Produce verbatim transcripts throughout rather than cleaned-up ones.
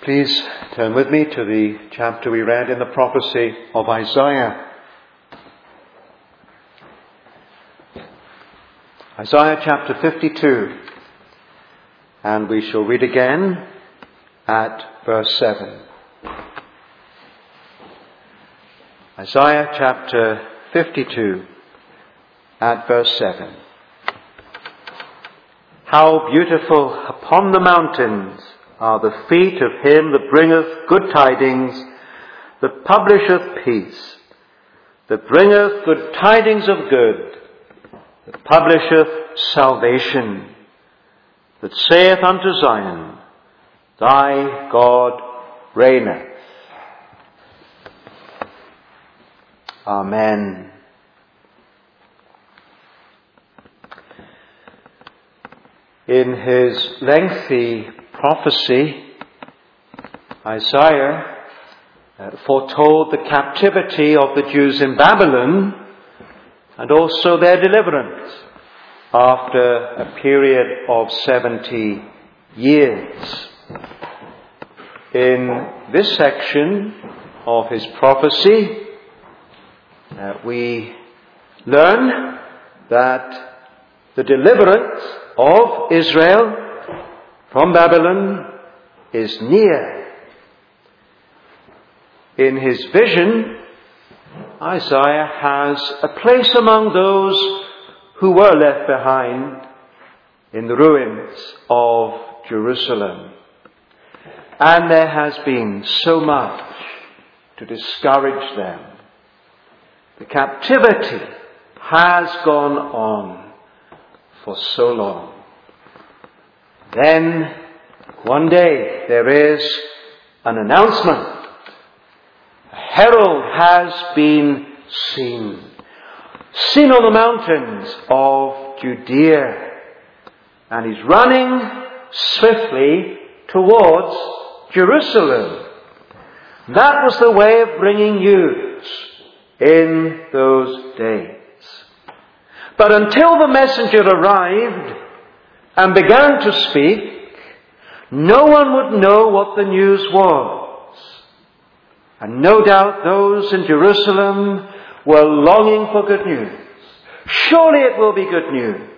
Please turn with me to the chapter we read in the prophecy of Isaiah. Isaiah chapter fifty-two. And we shall read again at verse seven. Isaiah chapter fifty-two at verse seven. How beautiful upon the mountains are the feet of him that bringeth good tidings, that publisheth peace, that bringeth good tidings of good, that publisheth salvation, that saith unto Zion, Thy God reigneth. Amen. In his lengthy prophecy, Isaiah uh, foretold the captivity of the Jews in Babylon and also their deliverance after a period of seventy years. In this section of his prophecy, uh, we learn that the deliverance of Israel from Babylon is near. In his vision, Isaiah has a place among those who were left behind in the ruins of Jerusalem. And there has been so much to discourage them. The captivity has gone on for so long. Then, one day, there is an announcement. A herald has been seen. Seen on the mountains of Judea. And he's running swiftly towards Jerusalem. That was the way of bringing news in those days. But until the messenger arrived and began to speak, no one would know what the news was. And no doubt those in Jerusalem were longing for good news. Surely it will be good news.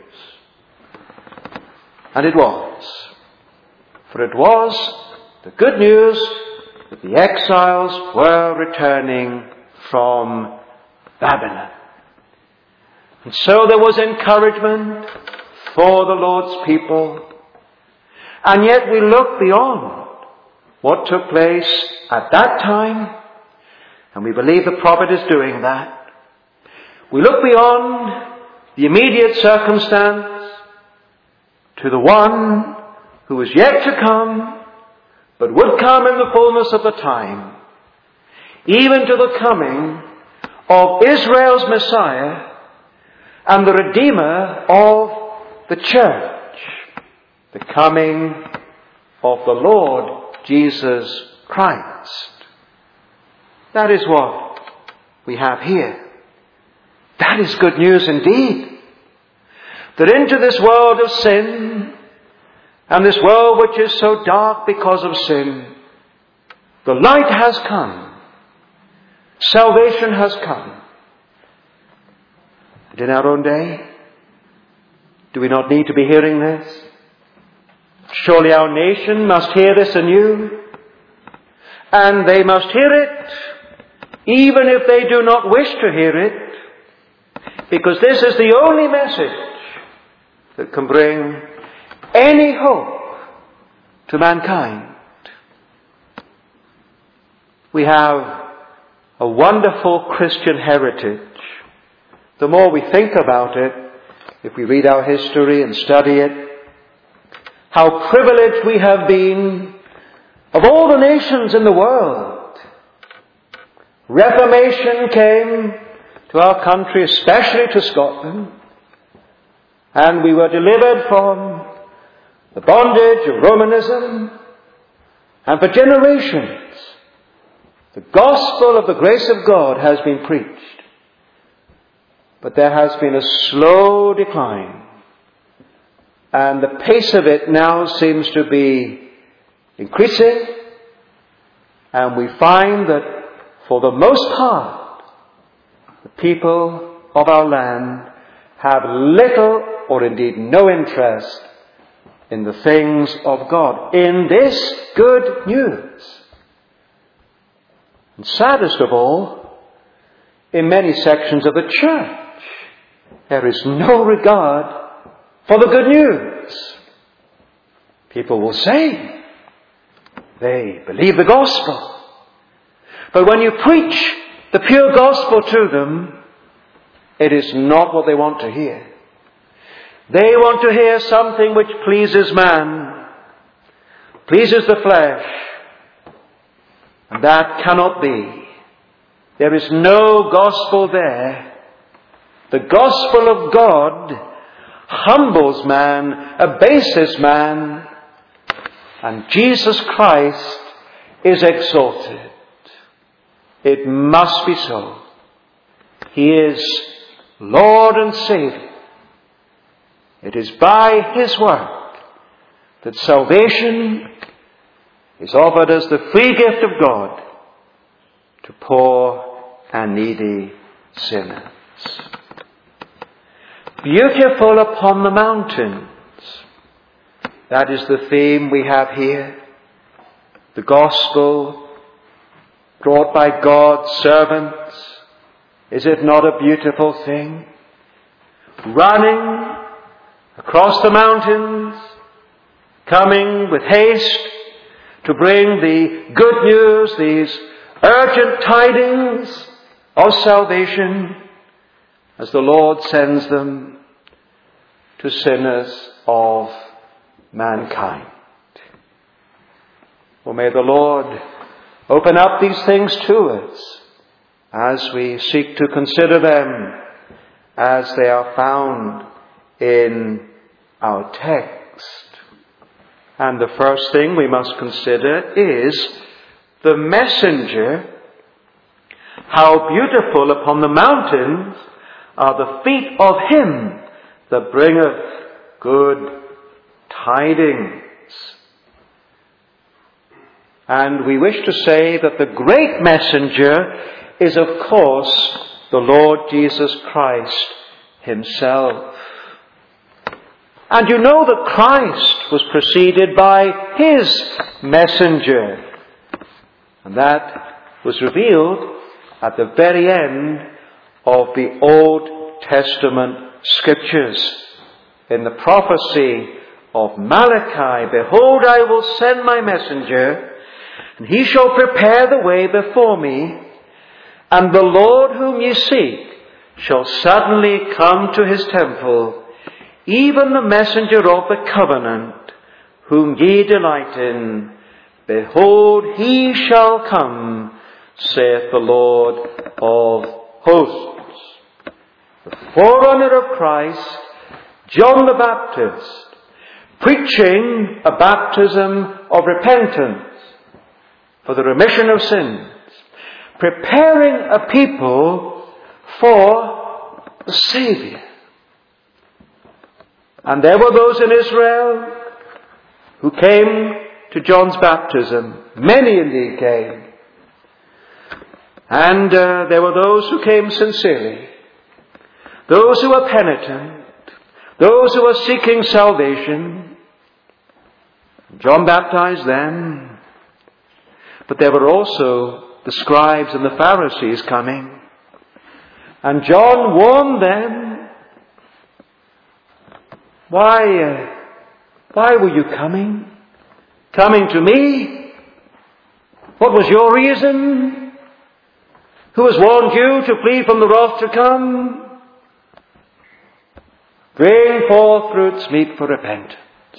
And it was. For it was the good news that the exiles were returning from Babylon. And so there was encouragement for the Lord's people. And yet we look beyond what took place at that time, and we believe the prophet is doing that. We look beyond the immediate circumstance to the one who is yet to come, but would come in the fullness of the time, even to the coming of Israel's Messiah and the Redeemer of the church, the coming of the Lord Jesus Christ. That is what we have here. That is good news indeed. That into this world of sin, and this world which is so dark because of sin, the light has come. Salvation has come. And in our own day, do we not need to be hearing this? Surely our nation must hear this anew. And they must hear it, even if they do not wish to hear it, because this is the only message that can bring any hope to mankind. We have a wonderful Christian heritage. The more we think about it, if we read our history and study it, how privileged we have been of all the nations in the world. Reformation came to our country, especially to Scotland, and we were delivered from the bondage of Romanism, and for generations the gospel of the grace of God has been preached. But there has been a slow decline, and the pace of it now seems to be increasing And we find that for the most part, the people of our land have little or indeed no interest in the things of God, in this good news. And saddest of all, in many sections of the church, there is no regard for the good news. People will say they believe the gospel, but when you preach the pure gospel to them, it is not what they want to hear. They want to hear something which pleases man, pleases the flesh, and that cannot be. There is no gospel there. The gospel of God humbles man, abases man, and Jesus Christ is exalted. It must be so. He is Lord and Saviour. It is by His work that salvation is offered as the free gift of God to poor and needy sinners. Beautiful upon the mountains. That is the theme we have here. The gospel brought by God's servants. Is it not a beautiful thing? Running across the mountains, coming with haste to bring the good news, these urgent tidings of salvation, as the Lord sends them to sinners of mankind. Well, may the Lord open up these things to us as we seek to consider them as they are found in our text. And the first thing we must consider is the messenger. How beautiful upon the mountains are the feet of him that bringeth good tidings. And we wish to say that the great messenger is, of course, the Lord Jesus Christ himself. And you know that Christ was preceded by his messenger. And that was revealed at the very end of the Old Testament Scriptures. In the prophecy of Malachi, behold, I will send my messenger, and he shall prepare the way before me, and the Lord whom ye seek shall suddenly come to his temple, even the messenger of the covenant, whom ye delight in. Behold, he shall come, saith the Lord of hosts. The forerunner of Christ, John the Baptist, preaching a baptism of repentance for the remission of sins, preparing a people for the Saviour. And there were those in Israel who came to John's baptism. Many indeed came. And uh, there were those who came sincerely. Those who were penitent. Those who were seeking salvation. John baptized them. But there were also the scribes and the Pharisees coming. And John warned them. Why, uh, why were you coming? Coming to me? What was your reason? Who has warned you to flee from the wrath to come? Bring forth fruits meet for repentance.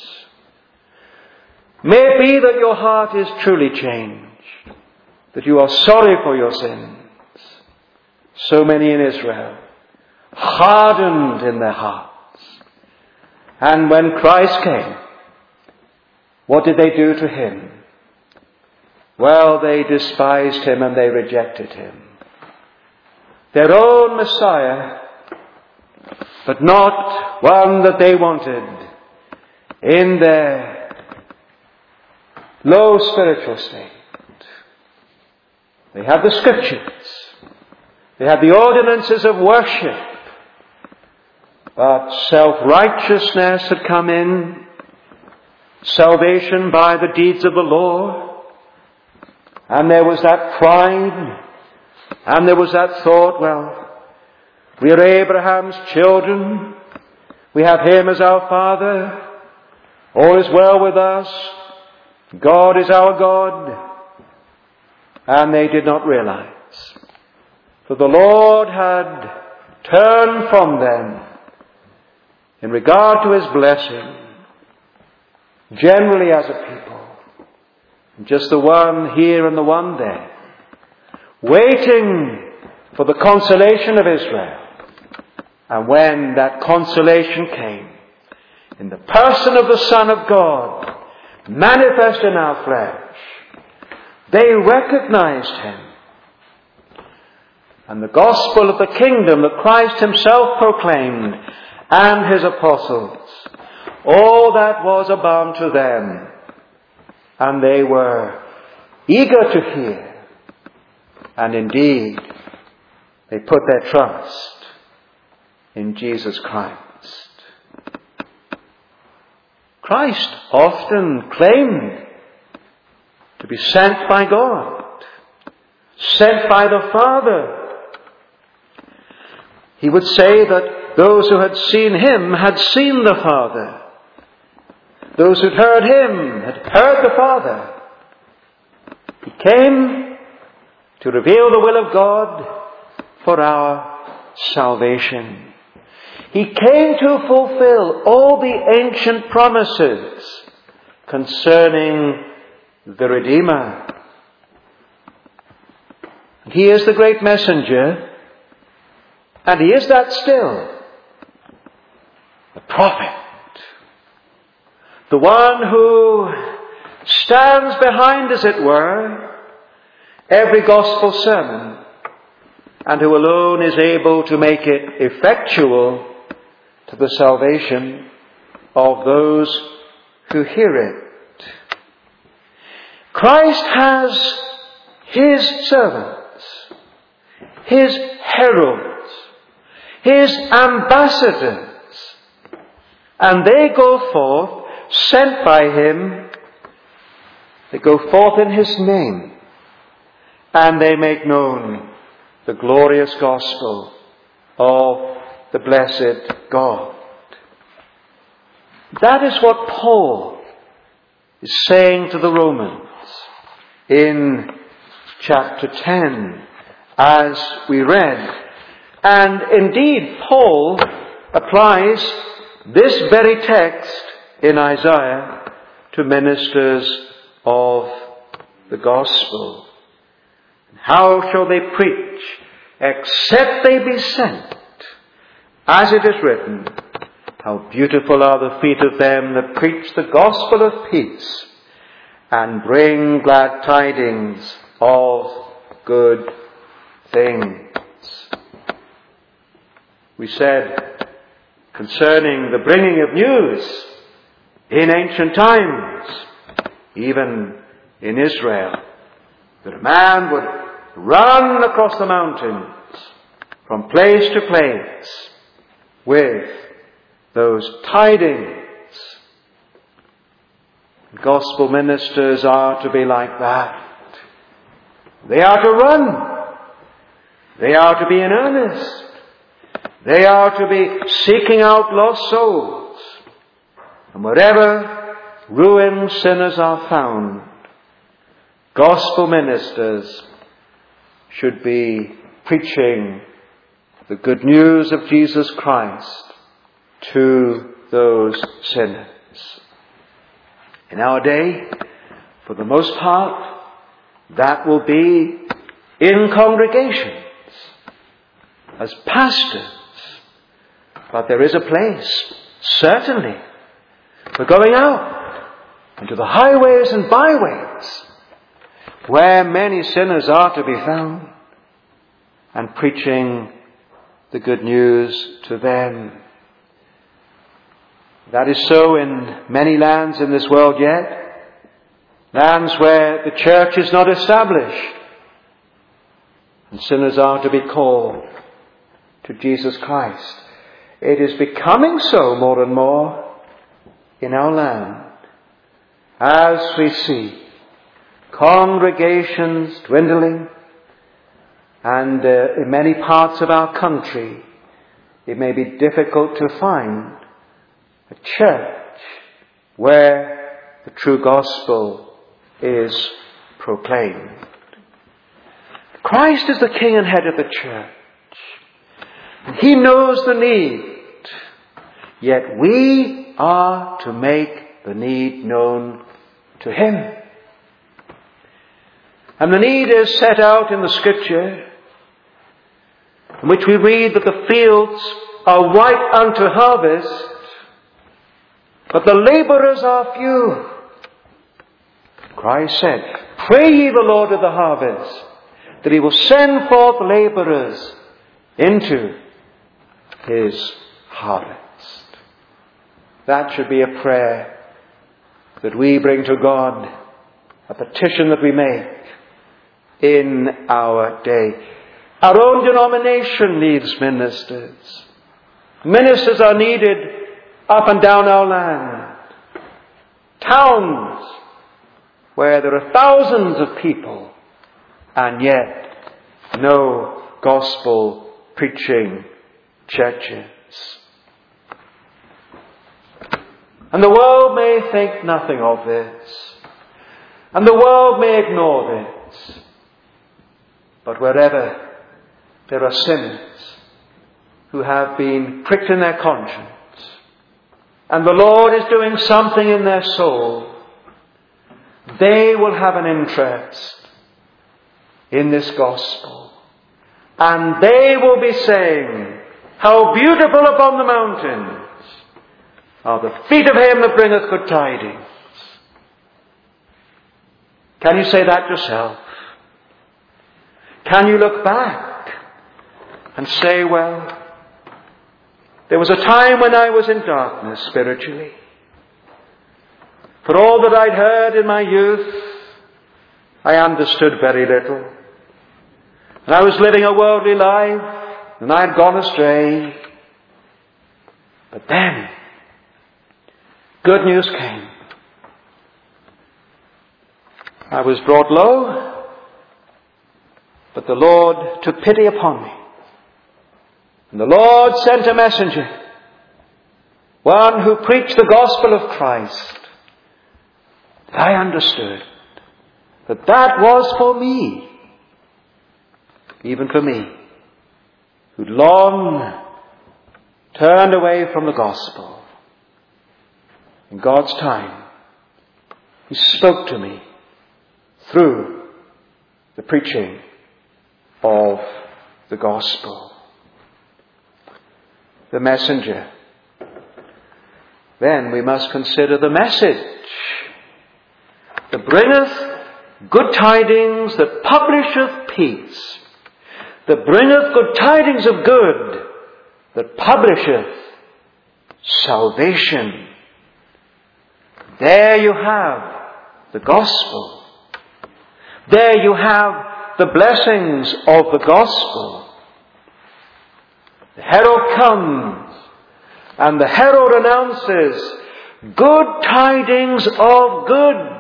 May it be that your heart is truly changed, that you are sorry for your sins. So many in Israel, hardened in their hearts. And when Christ came, what did they do to him? Well, they despised him and they rejected him. Their own Messiah, but not one that they wanted. In their low spiritual state, They had the Scriptures. They had the ordinances of worship. But self-righteousness had come in, salvation by the deeds of the law, and there was that pride, and there was that thought, well, we are Abraham's children, we have him as our father, all is well with us, God is our God. And they did not realize, for the Lord had turned from them in regard to his blessing, generally as a people, just the one here and the one there, waiting for the consolation of Israel. And when that consolation came, in the person of the Son of God, manifest in our flesh, they recognized him. And the gospel of the kingdom that Christ himself proclaimed, and his apostles, all that was abound to them, and they were eager to hear, and indeed they put their trust in Jesus Christ. Christ often claimed to be sent by God, sent by the Father. He would say that those who had seen him had seen the Father. Those who had heard him had heard the Father. He came to reveal the will of God for our salvation. He came to fulfill all the ancient promises concerning the Redeemer. He is the great messenger, and he is that still. The prophet. The one who stands behind, as it were, every gospel sermon, and who alone is able to make it effectual to the salvation of those who hear it. Christ has his servants, his heralds, his ambassadors, and they go forth, sent by him. They go forth in his name, and they make known the glorious gospel of the blessed God. That is what Paul is saying to the Romans in chapter ten, as we read. And indeed, Paul applies this very text in Isaiah to ministers of the gospel. How shall they preach except they be sent? As it is written, how beautiful are the feet of them that preach the gospel of peace and bring glad tidings of good things. We said concerning the bringing of news in ancient times, even in Israel, that a man would run across the mountains from place to place with those tidings. Gospel ministers are to be like that. They are to run. They are to be in earnest. They are to be seeking out lost souls. And wherever ruined sinners are found, gospel ministers should be preaching the good news of Jesus Christ to those sinners. In our day, for the most part, that will be in congregations, as pastors. But there is a place, certainly, for going out into the highways and byways, where many sinners are to be found, and preaching the good news to them. That is so in many lands in this world yet. Lands where the church is not established. and sinners are to be called to Jesus Christ. It is becoming so more and more in our land as we see congregations dwindling, and uh, in many parts of our country it may be difficult to find a church where the true gospel is proclaimed. Christ is the King and head of the church. And He knows the need. Yet we are to make the need known to Him. And the need is set out in the Scripture, in which we read that the fields are white unto harvest, but the labourers are few. Christ said, "Pray ye the Lord of the harvest, that He will send forth labourers into His harvest." That should be a prayer that we bring to God, a petition that we make in our day. Our own denomination needs ministers. Ministers are needed up and down our land. Towns where there are thousands of people and yet no gospel preaching churches. And the world may think nothing of this, and the world may ignore this, but wherever there are sinners who have been pricked in their conscience, and the Lord is doing something in their soul, they will have an interest in this gospel. And they will be saying, "How beautiful upon the mountains are the feet of him that bringeth good tidings." Can you say that yourself? Can you look back and say, well, there was a time when I was in darkness spiritually. For all that I'd heard in my youth, I understood very little. And I was living a worldly life, and I had gone astray. But then, good news came. I was brought low, but the Lord took pity upon me. And the Lord sent a messenger, one who preached the gospel of Christ. I understood that that was for me, even for me, who'd long turned away from the gospel. In God's time, He spoke to me through the preaching of the gospel. The messenger. Then we must consider the message. That bringeth good tidings, that publisheth peace. That bringeth good tidings of good, that publisheth salvation. There you have the gospel. There you have the blessings of the gospel. The herald comes, and the herald announces good tidings of good.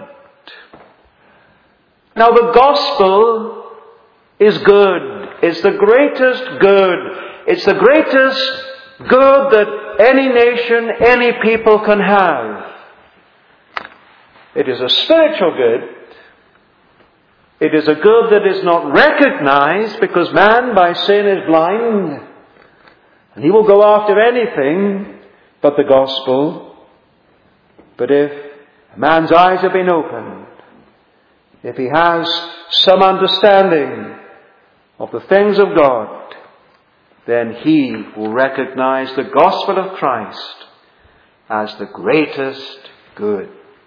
Now the gospel is good. It's the greatest good. It's the greatest good that any nation, any people can have. It is a spiritual good. It is a good that is not recognized because man by sin is blind. And he will go after anything but the gospel. But if a man's eyes have been opened, if he has some understanding of the things of God, then he will recognize the gospel of Christ as the greatest good.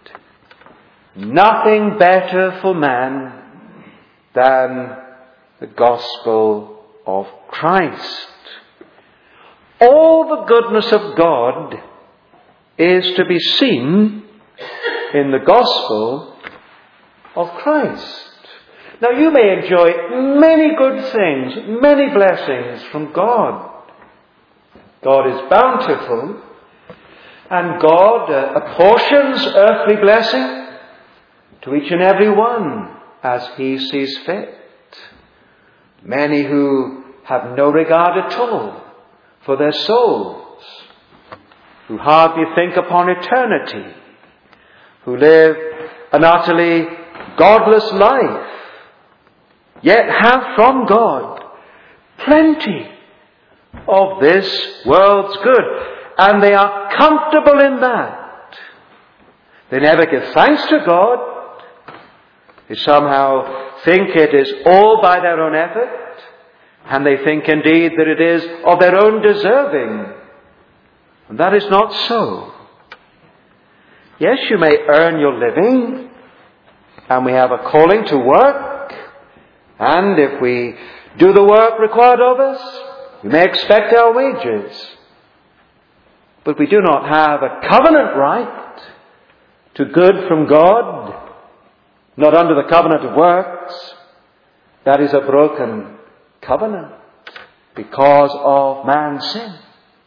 Nothing better for man than the gospel of Christ. All the goodness of God is to be seen in the gospel of Christ. Now you may enjoy many good things, many blessings from God. God is bountiful, and God uh, apportions earthly blessing to each and every one as He sees fit. Many who have no regard at all for their souls, who hardly think upon eternity, who live an utterly godless life, yet have from God plenty of this world's good, and they are comfortable in that. They never give thanks to God. They somehow think it is all by their own effort, and they think indeed that it is of their own deserving. And that is not so. Yes, you may earn your living, and we have a calling to work, and if we do the work required of us, we may expect our wages. But we do not have a covenant right to good from God, not under the covenant of works. That is a broken covenant because of man's sin.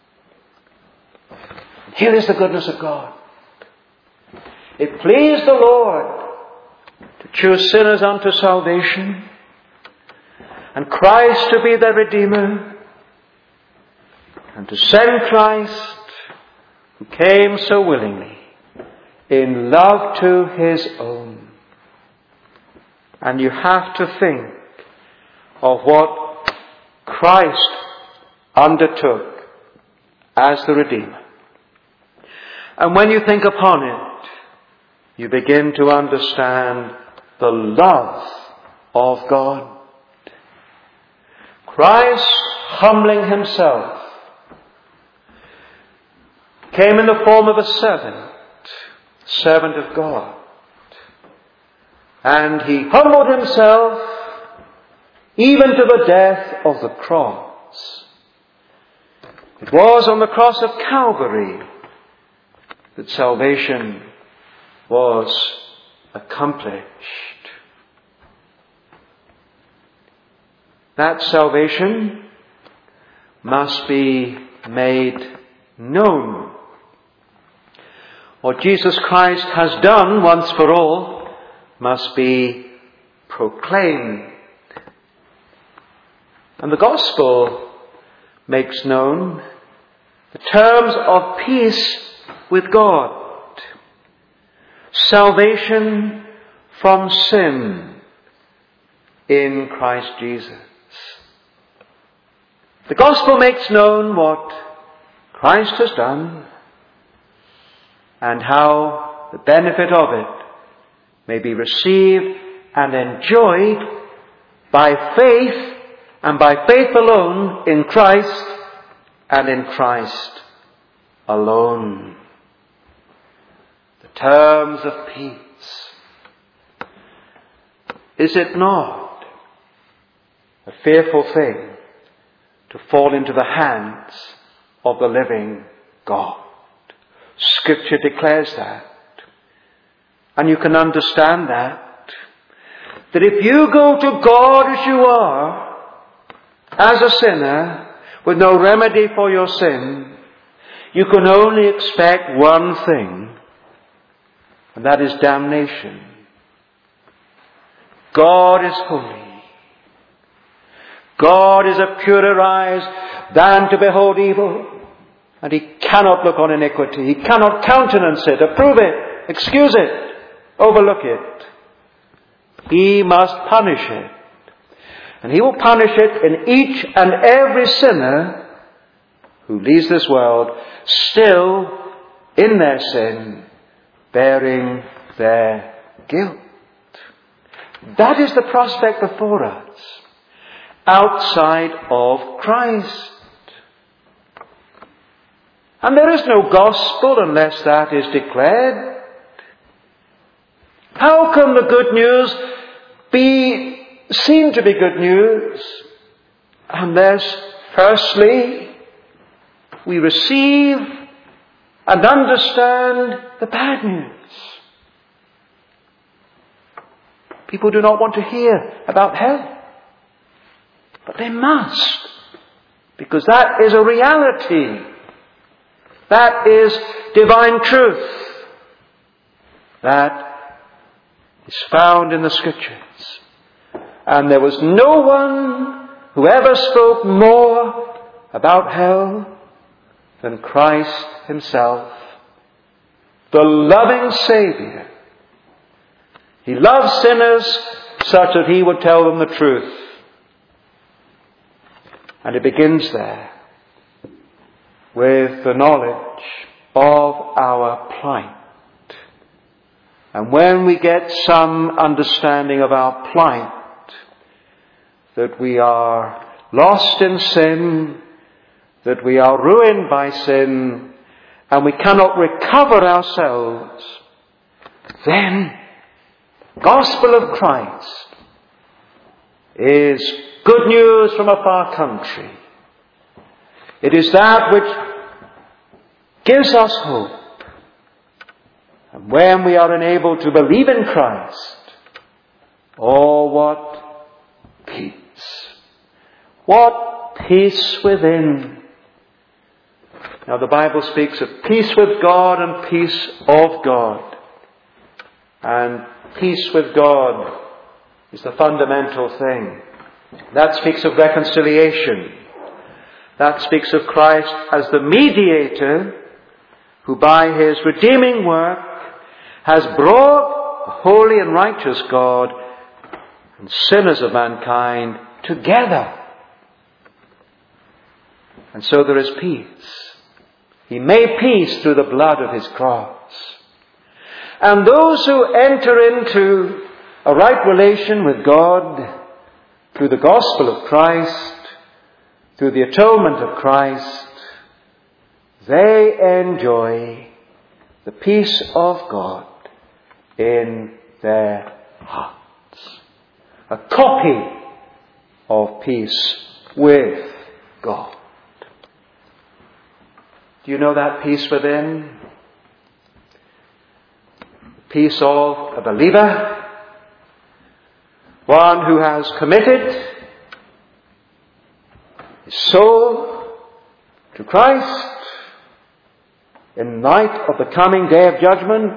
Here is the goodness of God. It pleased the Lord to choose sinners unto salvation, and Christ to be their Redeemer, and to send Christ, who came so willingly, in love to His own. And you have to think of what Christ undertook as the Redeemer. And when you think upon it, you begin to understand the love of God. Christ, humbling Himself, came in the form of a servant, servant of God. And He humbled Himself even to the death of the cross. It was on the cross of Calvary that salvation was accomplished. That salvation must be made known. What Jesus Christ has done once for all must be proclaimed. And the gospel makes known the terms of peace with God, salvation from sin in Christ Jesus. The gospel makes known what Christ has done, and how the benefit of it may be received and enjoyed by faith, and by faith alone in Christ, and in Christ alone. The terms of peace. Is it not a fearful thing to fall into the hands of the living God? Scripture declares that. And you can understand that. That if you go to God as you are, as a sinner, with no remedy for your sin, you can only expect one thing, and that is damnation. God is holy. God is a purer eyes than to behold evil. And He cannot look on iniquity. He cannot countenance it, approve it, excuse it, overlook it. He must punish it. And He will punish it in each and every sinner who leaves this world still in their sin, bearing their guilt. That is the prospect before us, outside of Christ. And there is no gospel unless that is declared. How can the good news be seen to be good news unless, firstly, we receive and understand the bad news? People do not want to hear about hell. But they must, because that is a reality. That is divine truth. That is found in the Scriptures. And there was no one who ever spoke more about hell than Christ himself, the loving Saviour. He loves sinners such that he would tell them the truth. And it begins there with the knowledge of our plight. And when we get some understanding of our plight, that we are lost in sin, that we are ruined by sin, and we cannot recover ourselves, then the gospel of Christ is good news from a far country. It is that which gives us hope. And when we are enabled to believe in Christ, oh, what peace. What peace within. Now the Bible speaks of peace with God and peace of God. And peace with God is the fundamental thing. That speaks of reconciliation. That speaks of Christ as the mediator who by his redeeming work has brought the holy and righteous God and sinners of mankind together. And so there is peace. He made peace through the blood of his cross. And those who enter into a right relation with God through the gospel of Christ, through the atonement of Christ, they enjoy the peace of God in their hearts. A copy of peace with God. Do you know that peace within? Peace of a believer, one who has committed his soul to Christ in light of the coming day of judgment.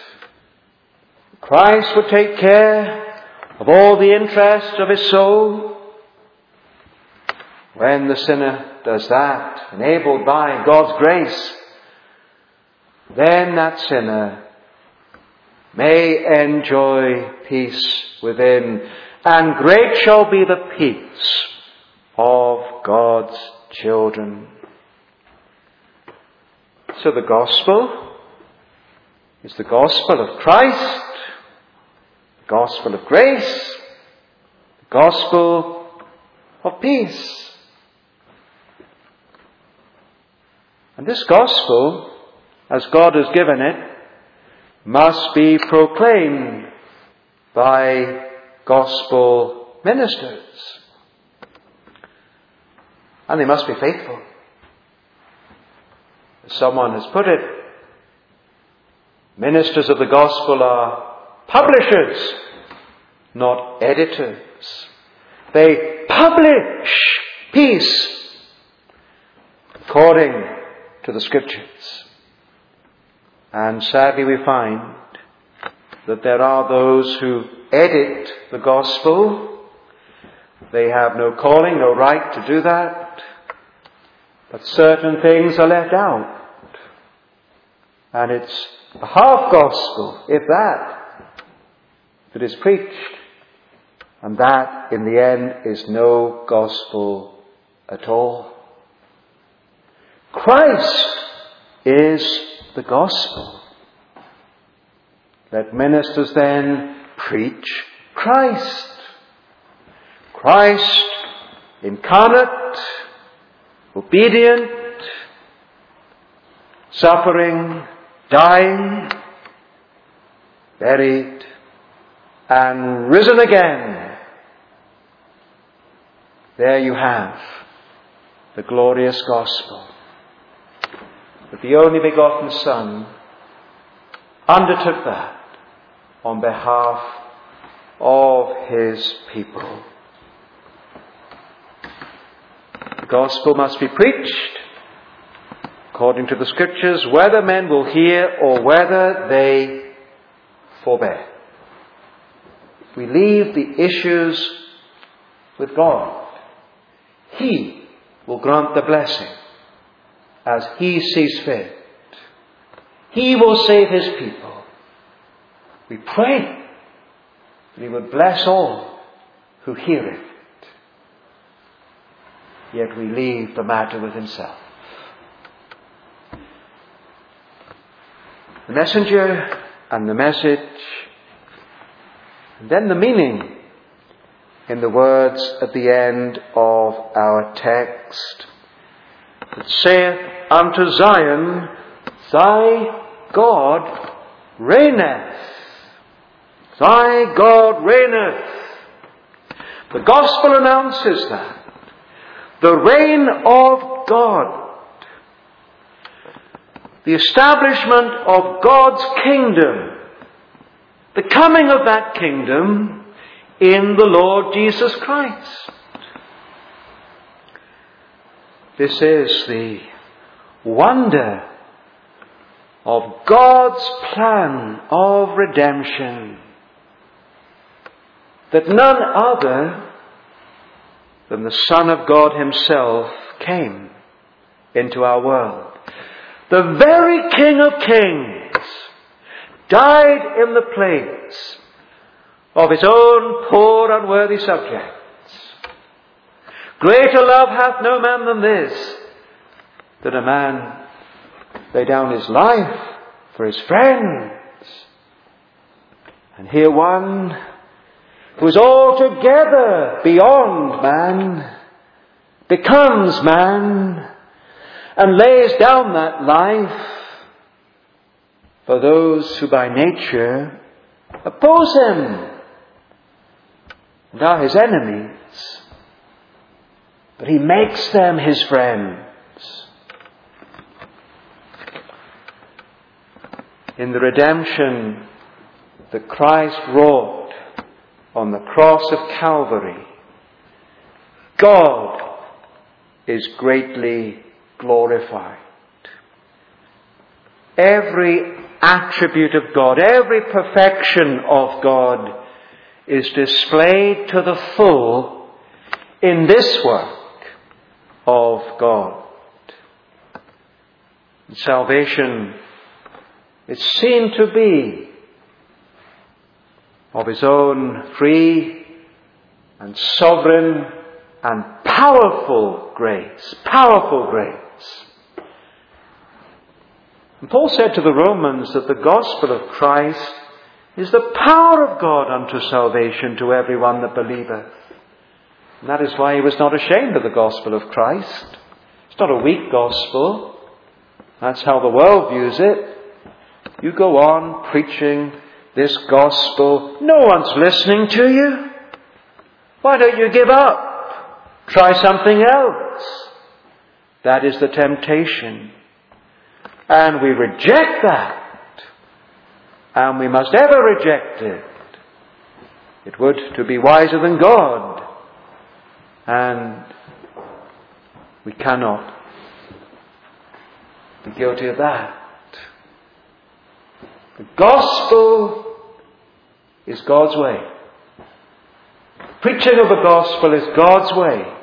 Christ would take care of all the interests of his soul. When the sinner does that, enabled by God's grace, then that sinner may enjoy peace within, and great shall be the peace of God's children. So the gospel is the gospel of Christ, the gospel of grace, the gospel of peace. And this gospel, as God has given it, must be proclaimed by gospel ministers. And they must be faithful. As someone has put it, ministers of the gospel are publishers, not editors. They publish peace according to the Scriptures. And sadly we find that there are those who edit the gospel. They have no calling, no right to do that. But certain things are left out. And it's a half gospel, if that, that is preached. And that, in the end, is no gospel at all. Christ is the gospel. Let ministers then preach Christ. Christ incarnate, obedient, suffering, dying, buried, and risen again. There you have the glorious gospel. That the only begotten Son undertook that on behalf of his people. The gospel must be preached according to the Scriptures, whether men will hear or whether they forbear. We leave the issues with God. He will grant the blessing as he sees fit. He will save his people. We pray that he would bless all who hear it. Yet we leave the matter with himself. The messenger and the message, and then the meaning in the words at the end of our text. It saith unto Zion, Thy God reigneth. Thy God reigneth. The gospel announces that. The reign of God. The establishment of God's kingdom. The coming of that kingdom in the Lord Jesus Christ. This is the wonder of God's plan of redemption, that none other than the Son of God himself came into our world. The very King of Kings died in the place of his own poor unworthy subjects. Greater love hath no man than this, that a man lay down his life for his friends. And here one who is altogether beyond man becomes man and lays down that life for those who by nature oppose him and are his enemies. But he makes them his friends. In the redemption that Christ wrought on the cross of Calvary, God is greatly glorified. Every attribute of God, every perfection of God is displayed to the full in this work of God. Salvation is seen to be of his own free and sovereign and powerful grace. Powerful grace. And Paul said to the Romans that the gospel of Christ is the power of God unto salvation to everyone that believeth. And that is why he was not ashamed of the gospel of Christ. It's not a weak gospel. That's how the world views it. You go on preaching this gospel. No one's listening to you. Why don't you give up? Try something else. That is the temptation. And we reject that. And we must ever reject it. It would to be wiser than God. And we cannot be guilty of that. The gospel is God's way. Preaching of the gospel is God's way.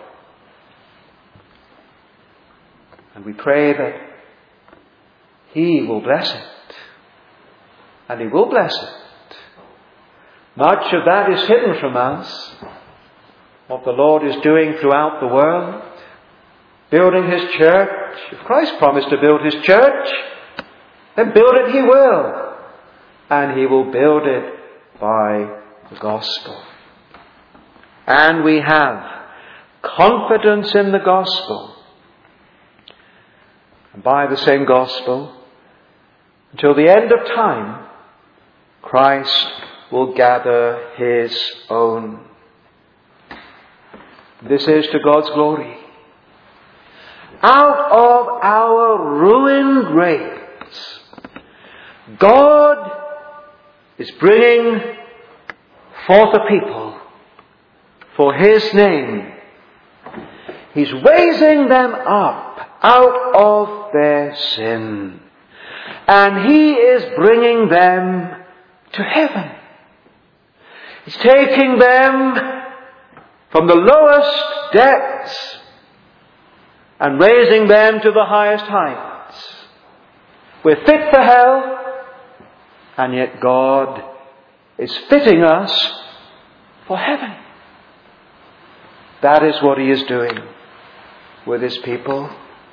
And we pray that he will bless it. And he will bless it. Much of that is hidden from us. What the Lord is doing throughout the world. Building his church. If Christ promised to build his church, then build it he will. And he will build it by the gospel. And we have confidence in the gospel. And by the same gospel, until the end of time, Christ will gather his own. This is to God's glory. Out of our ruined race, God is bringing for the people, for His name. He's raising them up out of their sin. And He is bringing them to heaven. He's taking them from the lowest depths and raising them to the highest heights. We're fit for hell, and yet God is fitting us for heaven. That is what He is doing with His people.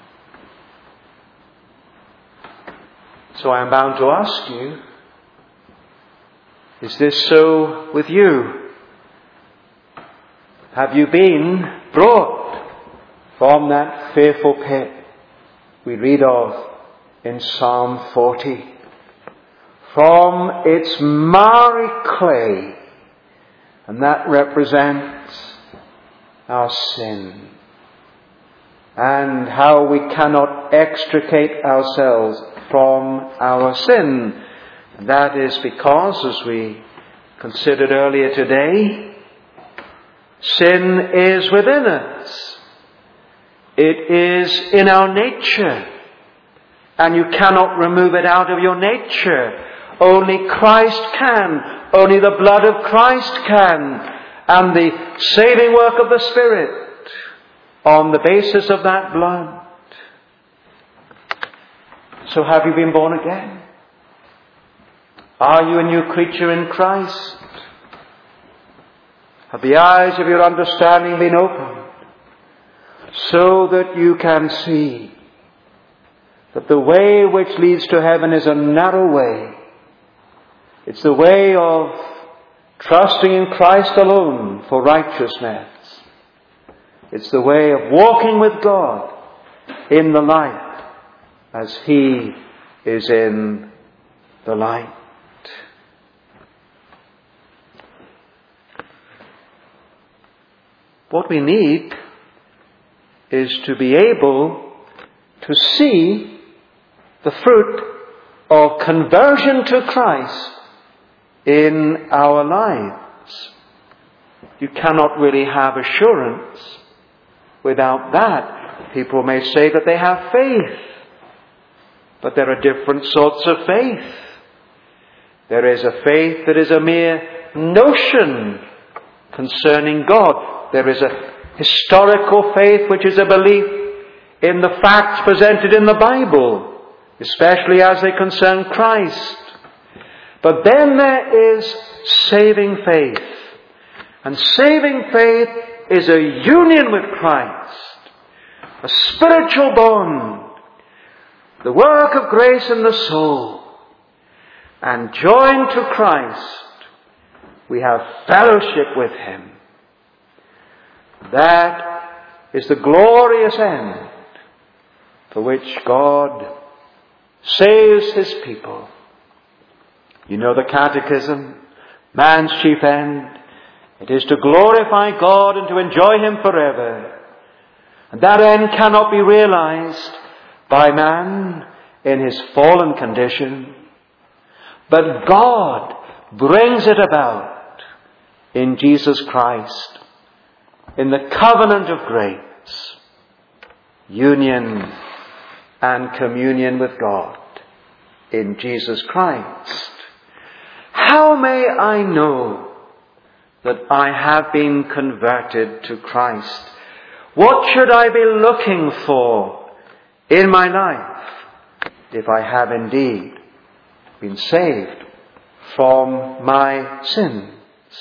So I am bound to ask you, is this so with you? Have you been brought from that fearful pit we read of in Psalm forty? From its miry clay, and that represents our sin, and how we cannot extricate ourselves from our sin. And that is because, as we considered earlier today, sin is within us. It is in our nature, and you cannot remove it out of your nature. Only Christ can. Only the blood of Christ can. And the saving work of the Spirit on the basis of that blood. So have you been born again? Are you a new creature in Christ? Have the eyes of your understanding been opened so that you can see that the way which leads to heaven is a narrow way? It's the way of trusting in Christ alone for righteousness. It's the way of walking with God in the light as He is in the light. What we need is to be able to see the fruit of conversion to Christ in our lives. You cannot really have assurance without that. People may say that they have faith, but there are different sorts of faith. There is a faith that is a mere notion concerning God. There is a historical faith which is a belief in the facts presented in the Bible, especially as they concern Christ. But then there is saving faith. And saving faith is a union with Christ, a spiritual bond, the work of grace in the soul. And joined to Christ, we have fellowship with Him. That is the glorious end for which God saves His people. You know the Catechism, man's chief end, it is to glorify God and to enjoy Him forever. And that end cannot be realized by man in his fallen condition, but God brings it about in Jesus Christ, in the covenant of grace, union and communion with God in Jesus Christ. How may I know that I have been converted to Christ? What should I be looking for in my life if I have indeed been saved from my sins?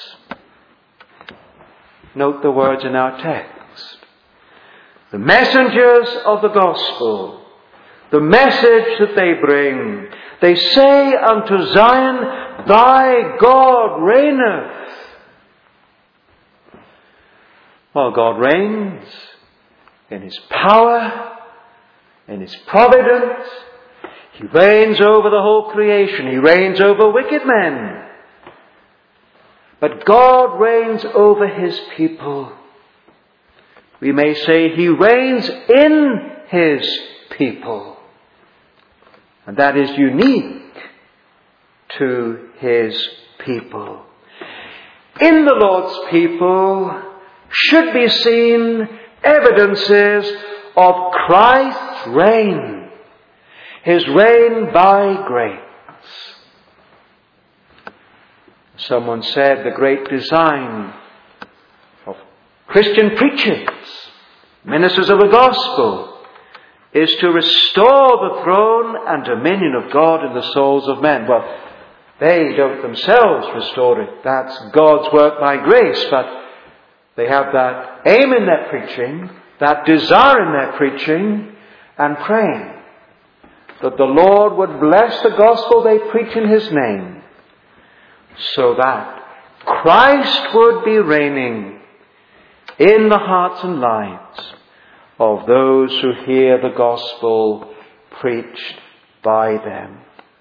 Note the words in our text. The messengers of the gospel, the message that they bring, they say unto Zion, thy God reigneth. Well, God reigns in His power, in His providence. He reigns over the whole creation. He reigns over wicked men. But God reigns over His people. We may say He reigns in His people. And that is unique to His people. in the Lord's people should be seen evidences of Christ's reign, his reign by grace. Someone said the great design of Christian preachers, ministers of the gospel, is to restore the throne and dominion of God in the souls of men. Well, they don't themselves restore it. That's God's work by grace, but they have that aim in their preaching, that desire in their preaching, and praying that the Lord would bless the gospel they preach in his name, so that Christ would be reigning in the hearts and lives of those who hear the gospel preached by them.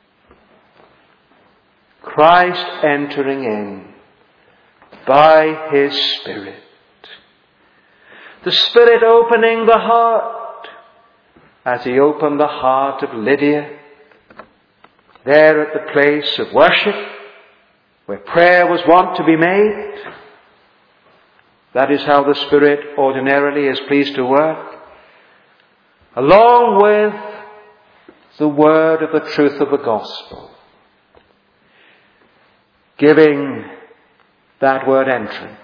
Christ entering in by his Spirit. The Spirit opening the heart as he opened the heart of Lydia there at the place of worship where prayer was wont to be made. That is how the Spirit ordinarily is pleased to work, along with the word of the truth of the gospel, giving that word entrance.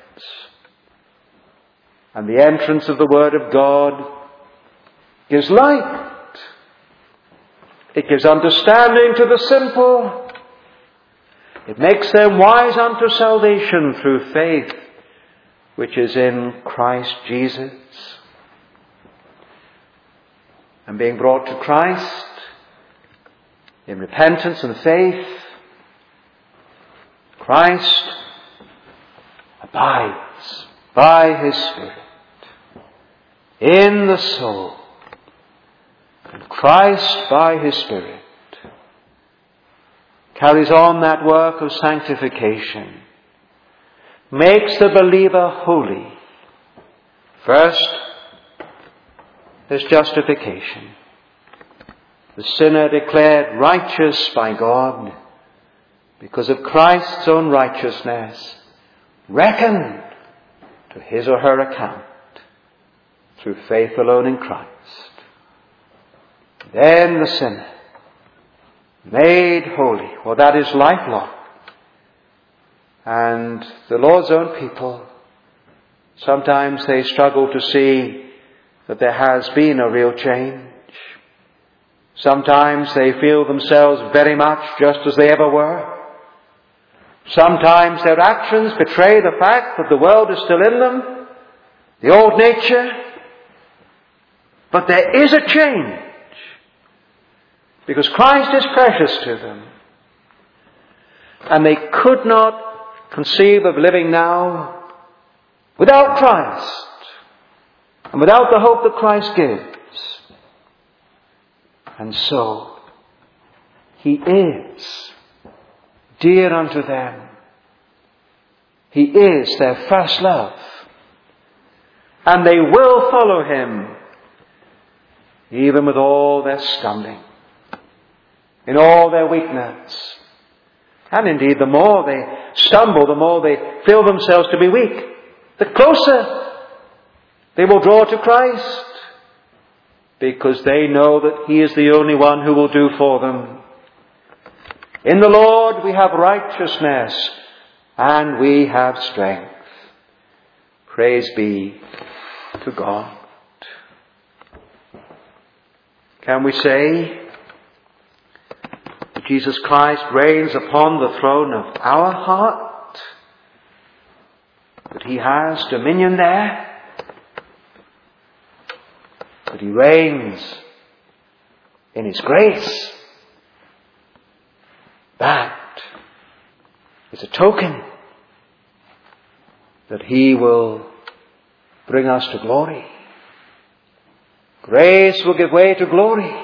And the entrance of the word of God gives light. It gives understanding to the simple. It makes them wise unto salvation through faith, which is in Christ Jesus. And being brought to Christ in repentance and faith, Christ abides by his Spirit in the soul. And Christ by his Spirit carries on that work of sanctification, makes the believer holy. First, there's justification. The sinner declared righteous by God because of Christ's own righteousness, reckoned to his or her account through faith alone in Christ. Then the sinner made holy. Well, that is lifelong. And the Lord's own people, sometimes they struggle to see that there has been a real change. Sometimes they feel themselves very much just as they ever were. Sometimes their actions betray the fact that the world is still in them, the old nature. But there is a change, because Christ is precious to them. And they could not conceive of living now without Christ and without the hope that Christ gives. And so he is dear unto them. He is their first love. And they will follow him even with all their stumbling, in all their weakness. And indeed, the more they stumble, the more they feel themselves to be weak, the closer they will draw to Christ, because they know that he is the only one who will do for them. In the Lord we have righteousness, and we have strength. Praise be to God. Can we say that Jesus Christ reigns upon the throne of our heart? That he has dominion there? That he reigns in his grace? That is a token that he will bring us to glory. Grace will give way to glory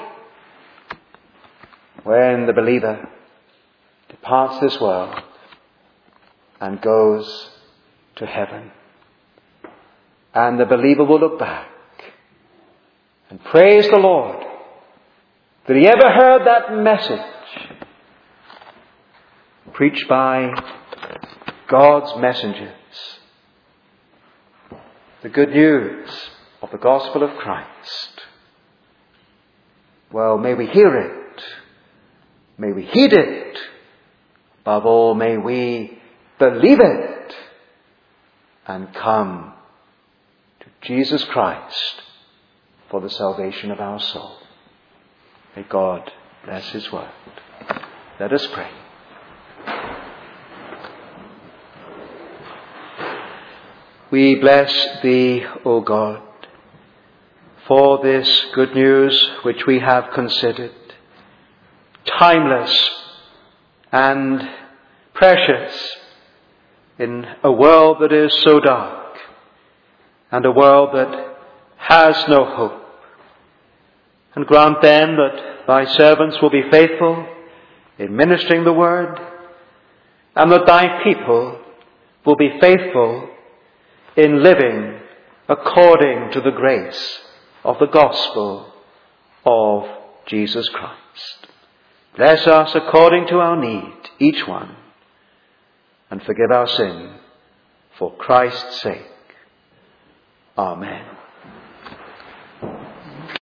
when the believer departs this world and goes to heaven. And the believer will look back and praise the Lord that he ever heard that message preached by God's messengers. The good news of the gospel of Christ. Well, may we hear it. May we heed it. Above all, may we believe it and come to Jesus Christ for the salvation of our soul. May God bless his word. Let us pray. We bless thee, O God, for this good news which we have considered, timeless and precious in a world that is so dark and a world that has no hope. And grant then that thy servants will be faithful in ministering the word, and that thy people will be faithful in living according to the grace of the gospel of Jesus Christ. Bless us according to our need, each one, and forgive our sin for Christ's sake. Amen.